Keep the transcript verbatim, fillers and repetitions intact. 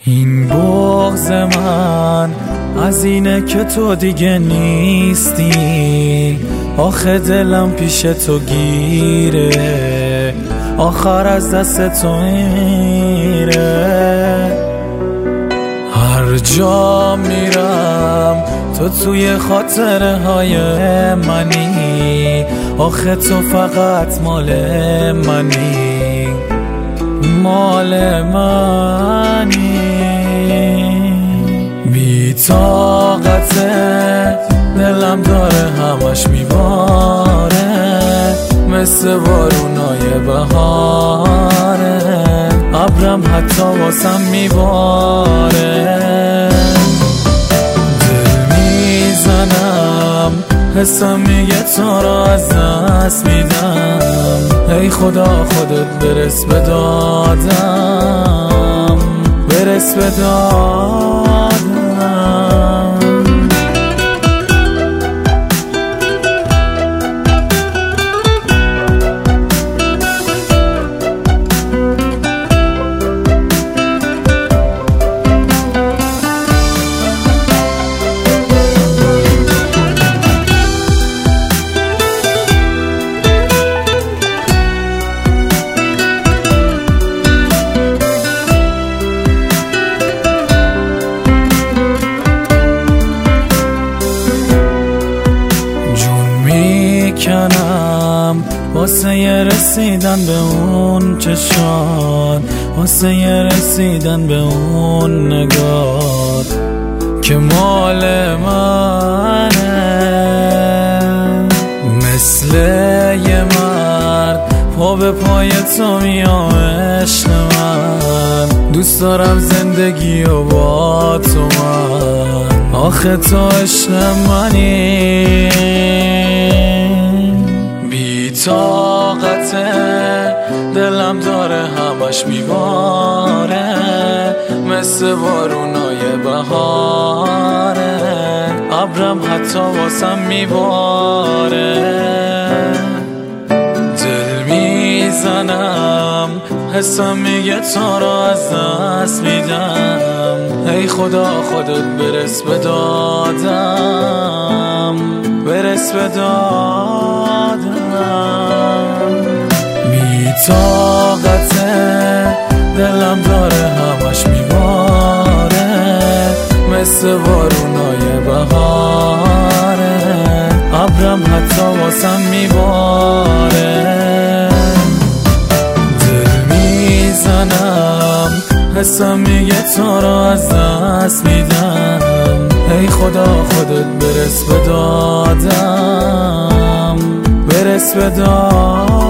این بغض من از اینه که تو دیگه نیستی، آخه دلم پیش تو گیره، آخر از دست تو میره. هر جا میرم تو توی خاطره های منی، آخه تو فقط مال منی، مال منی. بی طاقته دلم داره همش میباره، مثل بارونای بهاره، ابرم حتی واسم میباره. دل میزنم حسم میگه تو را از دست میدم، ای خدا خودت برس به دادم، برس به دادم. کنم واسه ی رسیدن به اون چشان، واسه ی رسیدن به اون نگاه که مال منه. مثل یه مرد پا به پای تو میام عشق من، دوست دارم زندگی و با تو من، آخه تو عشق منی. طاقته دلم داره همش میباره، مثل بارونای بهاره، ابرم حتی واسم میباره. دل میزنم حسم میگه تو را از دست میدم، ای خدا خودت برس به دادم، برس به دادم. بی طاقته دلم داره همش میباره، مثل بارونای بهاره، ابرم حتی واسم میباره. دل میزنم حسم میگه تو را از دست میدم، ای خدا خودت برس به دادم، برس به دادم.